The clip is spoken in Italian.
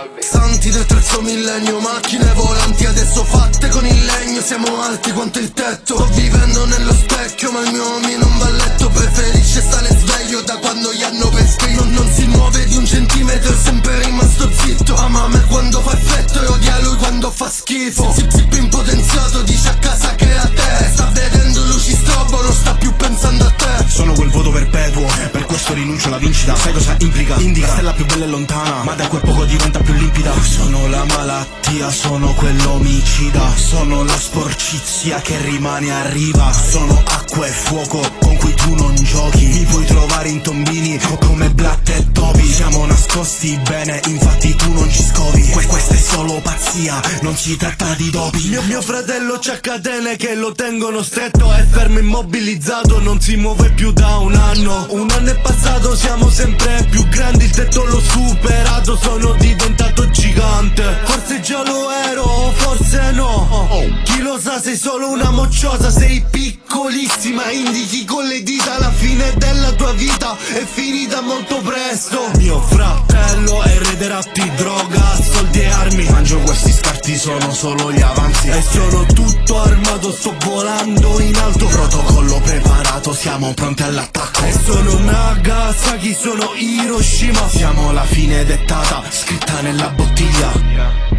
Santi del terzo millennio, macchine volanti adesso fatte con il legno. Siamo alti quanto il tetto, sto vivendo nello specchio, ma il mio uomo non va a letto, preferisce stare sveglio da quando gli hanno per spegno. Non si muove di un centimetro, è sempre rimasto zitto. Ama me quando fa effetto e odia lui quando fa schifo. Zip impotenziato, dice a casa che è a te. Sta vedendo luci strobo, non sta più pensando a te. Sono quel voto perpetuo, per questo rinuncio alla vincita. Sai cosa implica? Indica la stella più bella e lontana, ma da quel poco diventa più limpida. Sono la malattia, sono quell'omicida. Sono la sporcizia che rimane a riva. Sono acqua e fuoco con cui tu non giochi. Mi puoi trovare in tombini come Blatt e Toby. Siamo nascosti bene, infatti tu non ci scovi. Questa è solo pazzia, non si tratta di doping. Mio fratello c'ha catene che lo tengono stretto, è fermo immobilizzato, non si muove più da un anno. Un anno è passato, siamo sempre più grandi, il tetto l'ho superato, sono diventato gigante. Forse già lo ero, forse no. Chi lo sa, sei solo una mocciosa, sei piccolissima, indichi con le dita la fine della tua vita, è finita molto presto. Mio fratello è re dei ratti, droga, soldi e armi. Mangio questi scarti, sono solo gli avanzi. E sono tutto armato, sto volando in alto. Protocollo preparato, siamo pronti all'attacco. E sono Nagasaki, sono Hiroshima. Siamo la fine dettata, scritta nella bottiglia.